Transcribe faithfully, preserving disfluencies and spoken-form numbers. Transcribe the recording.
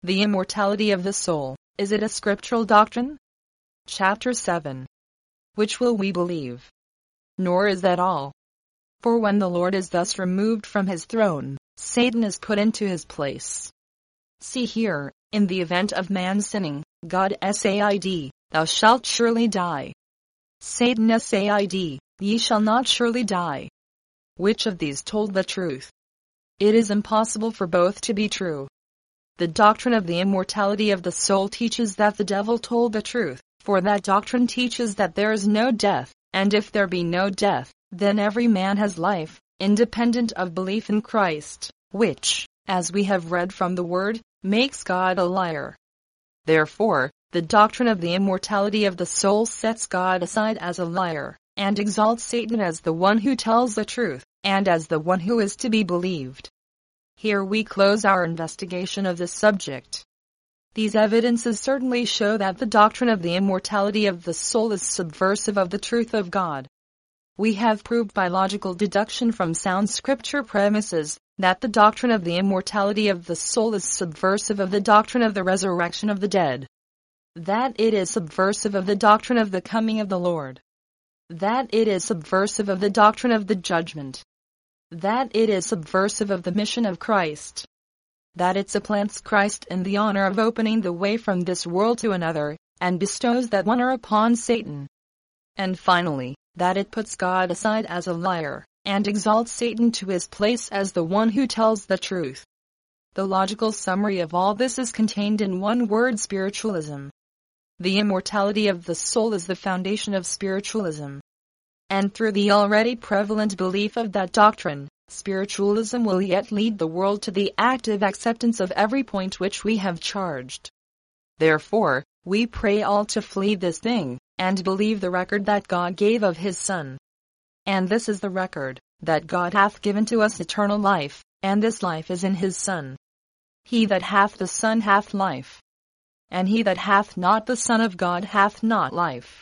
The immortality of the soul, is it a scriptural doctrine? Chapter seven. Which will we believe? Nor is that all. For when the Lord is thus removed from his throne, Satan is put into his place. See here, in the event of man sinning, God said, thou shalt surely die. Satan said, ye shall not surely die. Which of these told the truth? It is impossible for both to be true. The doctrine of the immortality of the soul teaches that the devil told the truth, for that doctrine teaches that there is no death, and if there be no death, then every man has life, independent of belief in Christ, which, as we have read from the Word, makes God a liar. Therefore, the doctrine of the immortality of the soul sets God aside as a liar, and exalts Satan as the one who tells the truth, and as the one who is to be believed. Here we close our investigation of this subject. These evidences certainly show that the doctrine of the immortality of the soul is subversive of the truth of God. We have proved by logical deduction from sound scripture premises that the doctrine of the immortality of the soul is subversive of the doctrine of the resurrection of the dead. That it is subversive of the doctrine of the coming of the Lord. That it is subversive of the doctrine of the judgment. That it is subversive of the mission of Christ. That it supplants Christ in the honor of opening the way from this world to another, and bestows that honor upon Satan. And finally, that it puts God aside as a liar, and exalts Satan to his place as the one who tells the truth. The logical summary of all this is contained in one word: spiritualism. The immortality of the soul is the foundation of spiritualism. And through the already prevalent belief of that doctrine, spiritualism will yet lead the world to the active acceptance of every point which we have charged. Therefore, we pray all to flee this thing, and believe the record that God gave of his Son. And this is the record, that God hath given to us eternal life, and this life is in his Son. He that hath the Son hath life. And he that hath not the Son of God hath not life.